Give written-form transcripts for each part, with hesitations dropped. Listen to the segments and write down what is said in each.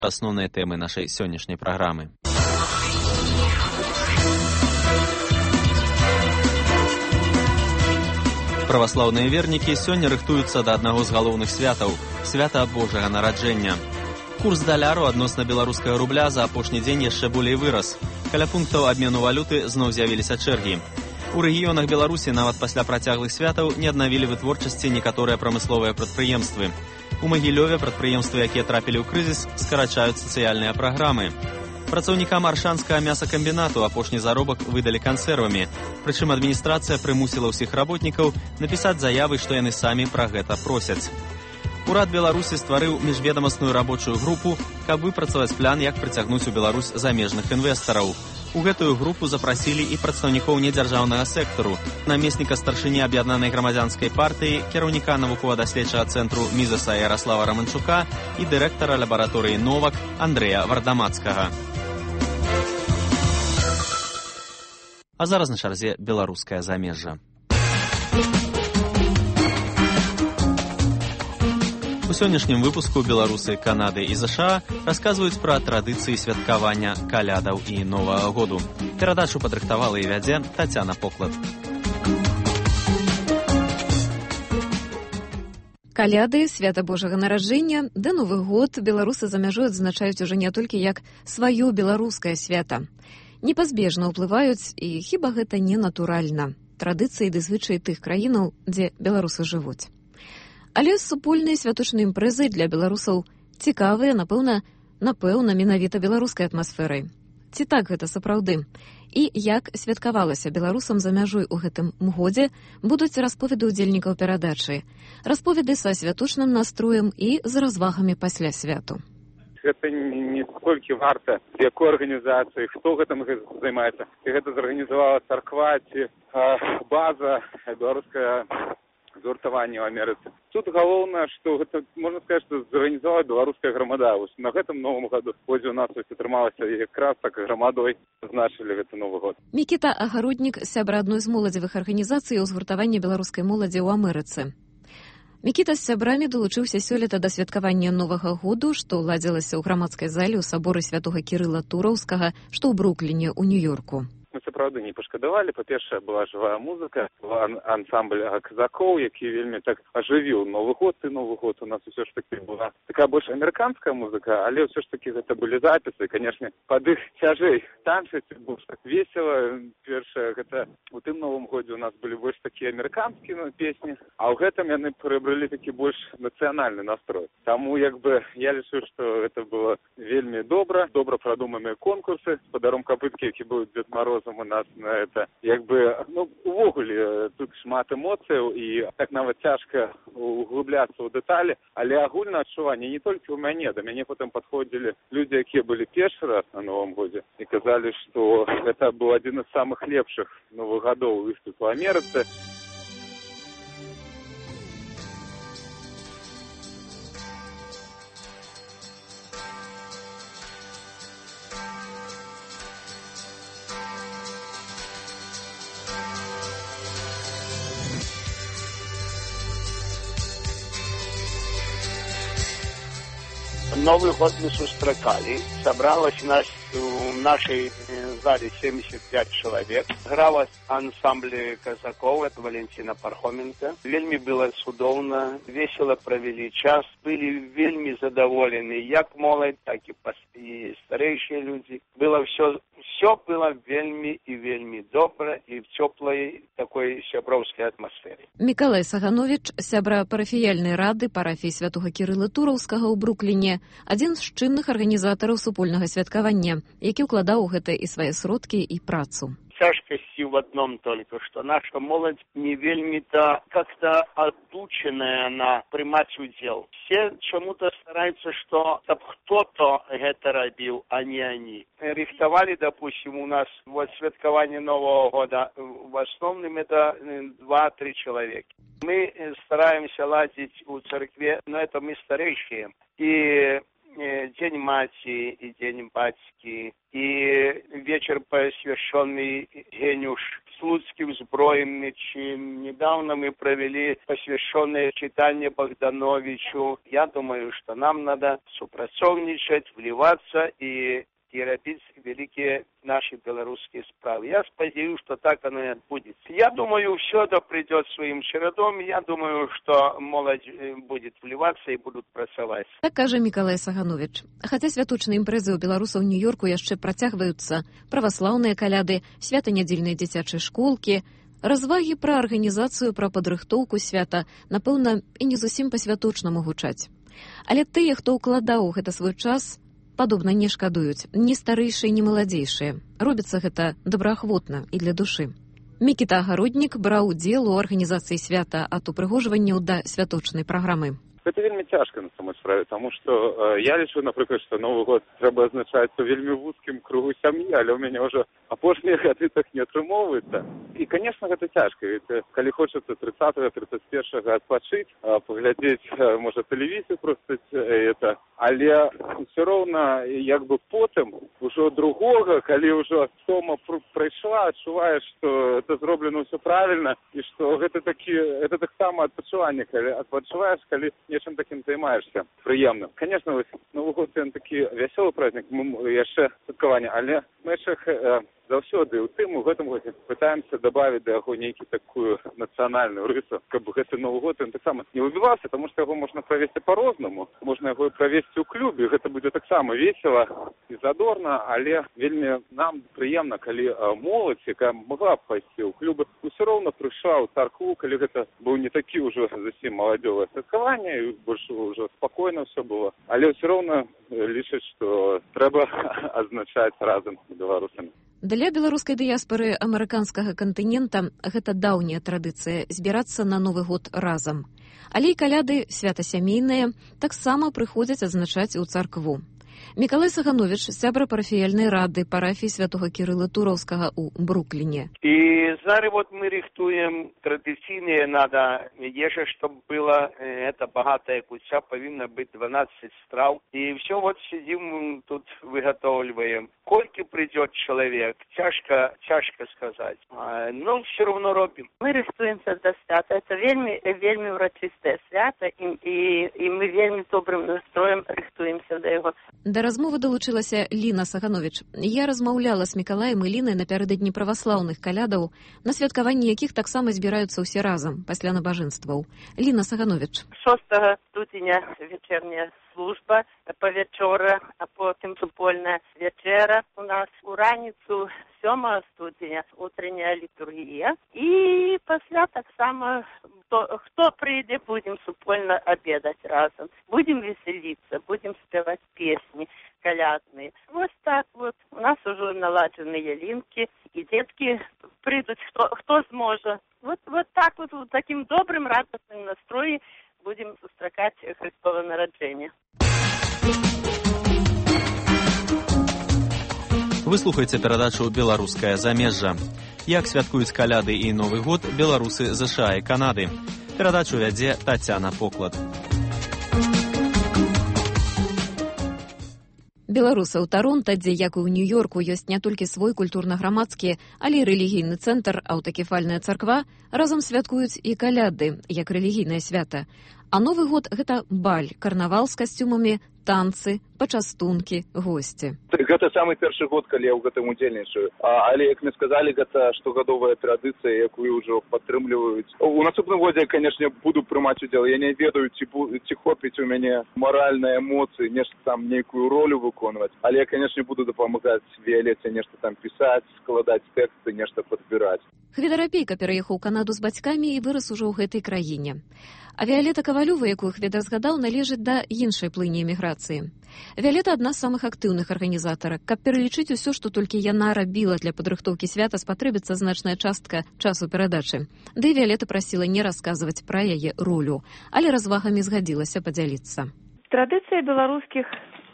Основные темы нашей сегодняшней программы. Правослаўныя вернікі сёння рыхтуюцца да аднаго з галоўных святаў – свята Божага нараджэння. Курс даляру адносна беларускага рубля за апошні дзень яшчэ болей вырас. Каля пунктаў абмену валюты зноў з'явіліся чэргі. У рэгіёнах Беларусі нават пасля працяглых святаў не аднавілі вытворчасці некаторыя прамысловыя прадпрыемствы. У Магілёве прадпрыемствы, якія трапілі ў крызіс, скарачаюць сацыяльныя праграмы. Працаўнікам аршанскага мясакамбінату апошні заробак выдалі кансервамі. Прычым адміністрацыя прымусіла ўсіх работнікаў напісаць заявы, што яны самі пра гэта просяць. Урад Беларусі стварыў міжведамасную рабочую групу, каб выпрацаваць план, як прыцягнуць у Беларусь замежных інвестараў. У гэтую групу запрасілі і прадстаўнікоў недзяржаўнага сектару, намесніка старшыні аб'яднанай грамадзянскай партыі, кіраўніка навукова-даследчага цэнтру Мізаса Яраслава Раманчука і дырэктара лабараторыі «Новак» Андрэя Вардамацкага. А зараз на чарзе беларускае замежжа. У сённяшнім выпуску беларусы Канады і ЗША расказваюць пра традыцыі святкавання калядаў і Новага году. Перадачу падрыхтавала і вядзе Тацяна Поклад. Каляды, свята Божага нараджэння, да Новы год беларусы за мяжой адзначаюць ужо не толькі як сваё беларускае свята. Непазбежна ўплываюць, і хіба гэта не натуральна, традыцыі ды звычаі тых краінаў, дзе беларусы жывуць. Але супольныя святочныя імпрэзы для беларусаў цікавыя, напэўна, менавіта беларускай атмасферай. Ці так гэта сапраўды? І як святкавалася беларусам за мяжой у гэтым годзе, будуць расповеды ўдзельнікаў перадачы. Расповеды са святочным настроем і з развагамі пасля святу. Гэта не столькі варта, якой арганізацыі, хто гэтым займаецца. І гэта зарганізавала царква ці база беларуская згуртавання ў Амерыцы. Тут галоўнае, што гэта, можна сказаць, што зарганізавала беларуская грамада. Вось на гэтым новым году годзе у нас атрымалася якраз так грамадой азначылі гэты Новы год. Мікіта Агароднік, сябра адной з моладзевых арганізацый у згуртаванні беларускай моладзі ў Амерыцы. Мікіта з сябрамі далучыўся сёлета да святкавання Новага году, што ладзілася ў грамадскай зале ў саборы святога Кірыла Тураўскага, што ў Брукліне, у Нью-Йорку. Мы сапраўды не пашкадавалі. Па-першае, была жывая музыка, была ансамбль казакоў, які вельмі так ажывіў Новы год. І Новы год у нас усё ж такі была такая больш амерыканская музыка, але ўсё ж такі гэта былі запісы. Канешне, пад іх цяжэй танчыць, больш так весела. Першае, гэта у тым Новым годзе у нас былі больш такія амерыканскія песні, а ў гэтым яны прыабралі такі больш нацыянальны настрой. Таму, я лічу, што гэта было вельмі добра прадуманыя конкурсы. Спадаром капыткі, які быў Дзед Мароз, у нас на это, увогуле, тут шмат эмоцыяў, і так нават цяжка углубляцца ў дэталі, але агульнае адчуванне не толькі ў мяне, да мяне потым падходзілі людзі, якія былі першы раз на Новым годзе, і казалі, што гэта быў адзін з самых лепшых Новых гадоў выступ у Амерыцы. Новый год мы сустракали. Собралось нас в нашей зале 75 человек. Гралось ансамбль казаков, это Валентина Пархоменко. Вельми было судовно, весело провели час. Были вельми задоволены, як молодь, так и старейшие люди. Было все было вельми добро и в теплой такой сябровской атмосфере. Мікалай Саганович, сябра парафіяльнай рады парафіі святога Кірыла Тураўскага ў Брукліне, адзін з чынных арганізатараў супольнага святкавання, які ўкладаў у гэта і свае сродкі і працу. Тяжкостью в одном только, что наша молодь не вельми-то как-то отученная на примать удел. Все чему-то стараются, что кто-то это робил, а не они. Рихтовали, допустим, у нас вот святкование Нового года, в основном это 2-3 человека. Мы стараемся ладить у церкви, но это мы старейшие. И День Матери, и День Батьки, и вечер, посвященный Генюш Слуцким зброєм. Недавно мы провели посвященное читание Богдановичу. Я думаю, что нам надо супрацовничать, вливаться и робить великие наши белорусские справы. Я сподіваюся, что так оно и отбудется. Я думаю, все это придет своим чередом. Я думаю, что молодь будет вливаться и будут працаваць. Так каже Мікалай Саганович. Хаця святочныя імпрэзы ў беларусаў Нью-Йорку яшчэ працягваюцца, праваслаўныя каляды, свята-нядзельныя дзіцячыя школкі, развагі пра арганізацыю, пра падрыхтоўку свята, напэўна, і не зусім па-святочнаму гучаць. Але тыя, хто ўкладаў у гэта свой час, падобна не шкадуюць, ні старэйшыя, ні маладзейшыя. Робіцца гэта добраахвотна і для душы. Мікіта Агароднік браў удзел у арганізацыі свята ад упрыгожванняў да святочнай праграмы. Гэта вельмі цяжка на самой справе, таму што я лічу, напрыклад, што Новы год трэба адзначаць у вельмі вузкім кругу сям'і, але ў мяне ўжо апошнія гады так не атрымоўваецца. І, канешне, гэта цяжка, ведь калі хочацца 30-го, 31-го адпачыць, паглядзець, можа, тэлевізію проста это, але ўсё роўна, як бы потым, ужо другога, калі ўжо стома прайшла, адчуваеш, што это зроблена ўсё правільна, і што гэта таксама адпачыванне, калі адпачуваеш, калі нечым таким займаешься прыемным. Конечно, Новый год это такі вясёлы праздник, яшчэ святкаванне, але мы яшчэ заўсёды ў тым у гэтым годзе пытаемся добавить да яго нейкі такую нацыянальную рысу, каб гэты Новы год ён таксама не выбіваўся, потому што яго можна правесці по-рознаму. Можна яго правесці ў клубе, гэта будзе таксама весела і задорна, але вельмі нам прыемна, калі моладзь, якая могла б пайсці ў клубы, усё роўна прыйшла ў царкву, калі гэта быў не такі ўжо зусім маладзёвае святкаванне, і больш ўжо спакойна ўсё было, але ўсё роўна лічаць, што трэба адзначаць разам з беларусамі. Для беларускай дыяспары амерыканскага кантынента гэта даўняя традыцыя збірацца на Новы год разам. Але і каляды, свята сямейныя, таксама прыходзяць адзначаць у царкву. Мікалай Саганович, сябра парафіяльнай рады парафіі святога Кірыла Тураўскага ў Брукліне. И зараз вот мы рихтуем традиционные, надо ежа, чтобы было, это богатая кутя, повинно быть 12 страв. И все вот сидим тут выготавливаем. Сколько придет человек, тяжко сказать. Но все равно робим. Мы рихтуемся до свята. Это вельми урочистое свято, и мы вельми добрым настроем рихтуемся до его. Да размовы далучылася Ліна Саганович. Я размаўляла з Мікалаем і Лінай напярэдадні праваслаўных калядаў, на святкаванні якіх таксама збіраюцца ўсе разам пасля набажэнстваў. Ліна Саганович. 6 студзеня вечерняя служба по вечора, а потым супольная вечера у нас у раніцу 7 студзеня утренняя літургія. І пасля таксама хто прийде, будем супольно обедать разом. Будем веселиться, будем спевать песни колядные. Вот так вот. У нас уже наладжены ялинки, и детки придут, кто сможет. Вот так вот, в таким добрым, радостным настроем будем сустракать Христово нараджение. Вы слухаеце перадачу «Беларускае замежжа». Як святкуюць каляды і Новы год беларусы ЗША і Канады. Перадачу вядзе Тацяна Поклад. Беларусы ў Таронта, дзе, як і ў Нью-Йорку, ёсць не толькі свой культурна-грамадскі, але і рэлігійны цэнтр, аўтакефальная царква, разам святкуюць і каляды, як рэлігійнае свята. А Новы год – гэта баль, карнавал з касцюмамі, танцы, пачастункі, госці. Гэта самы першы год, калі я ў гэтым удзельнічаю. Але, як мне сказалі, гэта штогадовая традыцыя, якую ўжо падтрымліваюць. У наступным годзе, канешне, буду прымаць удзел. Я не ведаю, ці хопіць у мяне маральныя эмоцыі, нешта там, нейкую ролю выконваць. Але я, канешне, буду дапамагаць Віялеце нешта там пісаць, складаць тэксты, нешта падбіраць. Хведарапейка пераехаў у Канаду з бацькамі і вырас ужо ў гэтай краіне. А Віялета Кавалёва, якую Хведар згадаў, належыць да іншай плыні эміграцыі. Віялета адна з самых актыўных арганізатарак. Каб пералічыць усё, што толькі яна рабіла для падрыхтоўкі свята, спатрэбіцца значная частка часу перадачы. Да і Віялета прасіла не расказваць пра яе ролю, але развагамі згадзілася падзяліцца. Традыцыя беларускіх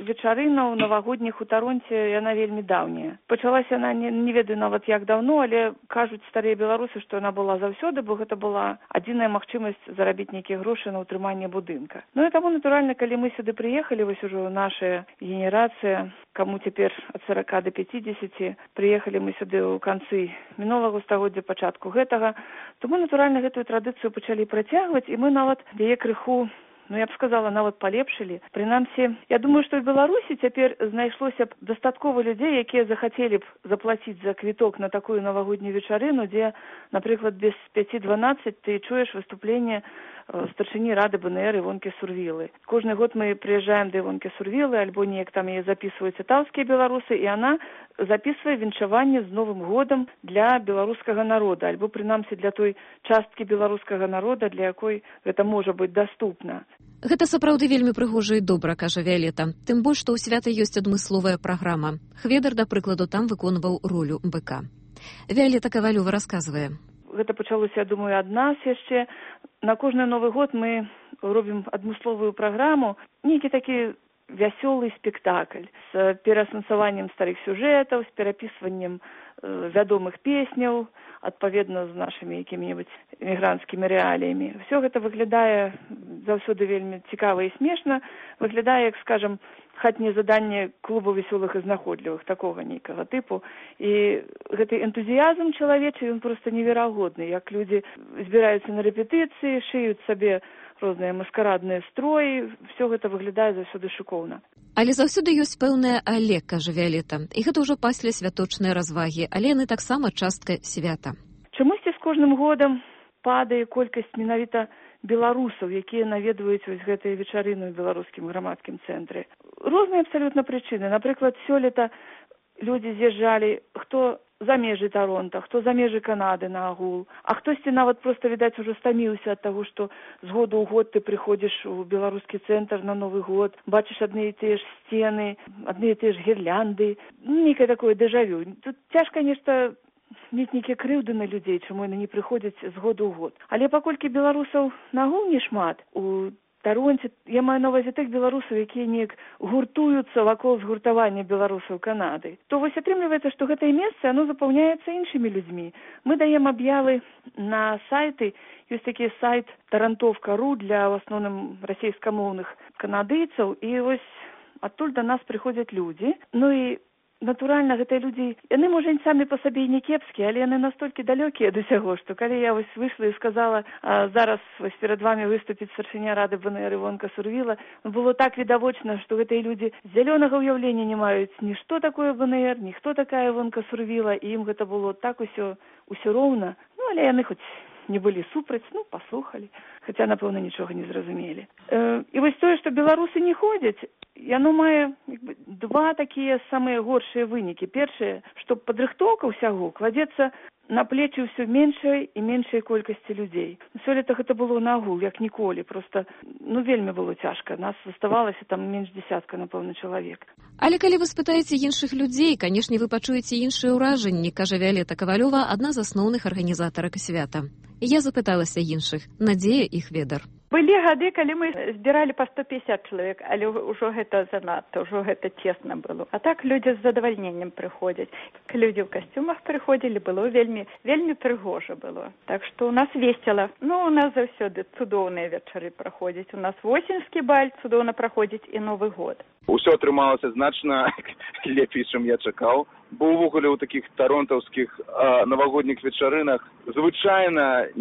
вечарына навагодніх у Таронце, яна вельмі даўняя. Пачалася яна, не ведаю нават як даўно, але кажуць старыя беларусы, што яна была заўсёды, бо гэта была адзіная магчымасць зарабіць нейкія грошы на ўтрыманне будынка. Ну і таму, натуральна, калі мы сюды прыехалі, вось ужо наша генерацыя, каму цяпер ад 40 до 50, прыехалі мы сюды ў канцы мінулага стагоддзя, пачатку гэтага, то мы, натуральна, гэтую традыцыю пачалі працягваць, і мы нават яе крыху, я б сказала, нават палепшылі. Прынамсі, я думаю, што ў Беларусі цяпер знайшлося б дастаткова людзей, якія захацелі б заплаціць за квіток на такую навагоднюю вечарыну, дзе, напрыклад, без 5-12 ты чуеш выступленне старшыні рады БНР Івонкі Сурвілы. Кожны год мы прыязджаем да Івонкі Сурвілы, альбо неяк там яе запісваюць атаўскія беларусы, і яна запісвае віншаванне з Новым годам для беларускага народа, альбо, прынамсі, для той часткі беларускага народа, для якой гэта можа быць даступна. Гэта сапраўды вельмі прыгожа і добра, кажа Віалета. Тым больш, што ў свята ёсць адмысловая праграма. Хведар, да прыкладу, там выконваў ролю быка. Віалета Кавалёва расказвае. Гэта пачалося, я думаю, ад нас яшчэ. На кожны Новы год мы робім адмысловую праграму, нейкі такі вясёлы спектакль з пераасэнсаваннем старых сюжэтаў, з перапісваннем вядомых песняў, адпаведна з нашымі якімі-небудзь эмігранцкімі рэаліямі. Всё гэта выглядае заўсёды вельмі цікава і смешна, выглядае, як, скажам, хатняе заданне клуба весёлых і знаходлівых, такога нейкага тыпу. І гэты энтузіязм чалавечы, ён проста неверагодны, як людзі збіраюцца на рэпетыцыі, шыюць сабе розныя маскарадныя строі, все гэта выглядае заўсёды шыкоўна. Але заўсёды ёсць пэўнае але, кажа Віалета. І гэта ўжо пасля святочныя развагі, але яны таксама частка свята. Чамусьці з кожным годам падае колькасць менавіта беларусаў, якія наведваюць вось гэтыя вечарыны ў беларускім грамадскім цэнтры. Розныя абсалютна прычыны. Напрыклад, сёлета людзі з'язджалі, хто за межы Таронта, хто за межы Канады на агул, а хтосьці нават проста, відаць, ужо стаміўся ад таго, што з году ў год ты прыходзіш у беларускі цэнтр на Новы год, бачыш адны і тыя ж сцены, адны і тыя ж гірлянды, нейкае такое дэжавю. Тут цяжка нешта мець нейкія крыўды на людзей, чаму яны не прыходзяць з году ў год. Але паколькі беларусаў нагул не шмат, у Таронце, я маю на ўвазе тых беларусаў, якія неяк гуртуюцца вакол згуртавання беларусаў Канады, то вось атрымліваецца, што гэтае месца, оно запаўняецца іншымі людзьмі. Мы даем аб'явы на сайты, ёсць такі сайт Тарантов.ру для, в асноўным, расейскамоўных канадыйцаў, і вось адтуль да нас прыходзяць людзі. Ну і натуральна, гэтыя людзі, яны, можа, самі па сабе і не кепскія, але яны настолькі далёкія ад усяго, што калі я вось выйшла і сказала, зараз вось перад вамі выступіць старшыня рады БНР Івонка Сурвіла, было так відавочна, што гэтыя людзі зялёнага ўяўлення не маюць ні што такое БНР, ні хто такая Івонка Сурвіла, і ім гэта было так усё роўна. Ну, але яны хоць не былі супраць, ну, паслухалі, хаця, напэўна, нічога не зразумелі. І вось тое, што беларусы не ходзяць, яно мае два такія самыя горшыя вынікі. Першае, што падрыхтоўка ўсяго кладзецца на плечы ўсё меншай і меншай колькасці людзей. Сёлета гэта было на агул, як ніколі. Проста, вельмі было цяжка. Нас заставалася там менш дзесятка, напэўна, чалавек. Але калі вы спытаеце іншых людзей, канешне, вы пачуеце іншыя ўражанні, кажа Віалета Кавалёва, адна з асноўных арганізатарак свята. Я запыталася іншых. Надзея і Хведар. Былі гады, калі мы збіралі па 150 чалавек, але ўжо гэта занадта, ўжо гэта цесна было. А так людзі з задавальненнем прыходзяць. Людзі ў касцюмах прыходзілі, было вельмі прыгожа было. Так што у нас весела. У нас заўсёды цудоўныя вечары праходзяць. У нас восеньскі баль цудоўна праходзіць і Новы год. Усё атрымалася значна лепей, чым я чакаў. Бо ўвогуле ў такіх таронтаўскіх навагодніх вечарынах звычайна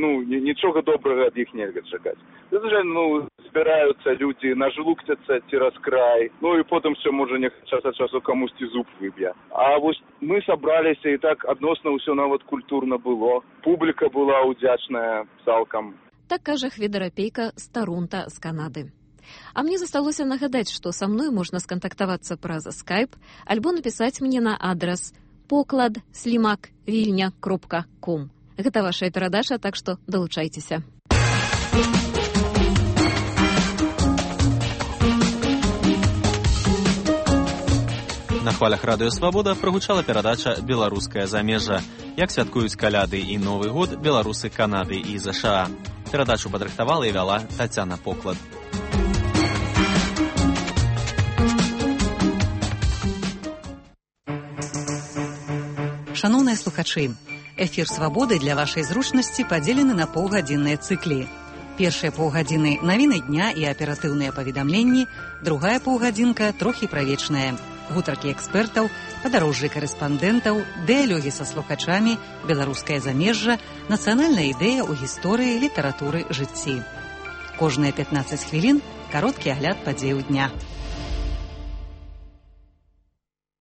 нічога добрага ад іх нельга чакаць. Звычайна збіраюцца людзі, нажлукцяцца цераз край, і потым все можа час ад часу камусьці зуб выб'е. А вось мы сабраліся і так адносна ўсё нават культурна было. Публіка была ўдзячная цалкам. Так кажа Хведар Апейка з Таронта, з Канады. А мне засталося нагадаць, што са мной можна скантактавацца праз Skype альбо напісаць мне на адрас poklad@vilnya.com. Гэта ваша перадача, так што далучайцеся. На хвалях Радыё Свабода прагучала перадача «Беларускае замежжа». Як святкуюць каляды і Новы год беларусы Канады і ЗША. Перадачу падрыхтавала і вяла Тацяна Поклад. Шаноўныя слухачы, эфір «Свабоды» для вашай зручнасці падзелены на паўгадзінныя цыклі. Першыя паўгадзіны навіны дня і аператыўныя паведамленні, другая паўгадзінка трохі правечная. Гутаркі экспертаў, падарожжы карэспандэнтаў, дыялогі са слухачамі, беларускае замежжа, нацыянальная ідэя ў гісторыі, літаратуры, жыцці. Кожныя 15 хвілін кароткі агляд падзеяў дня.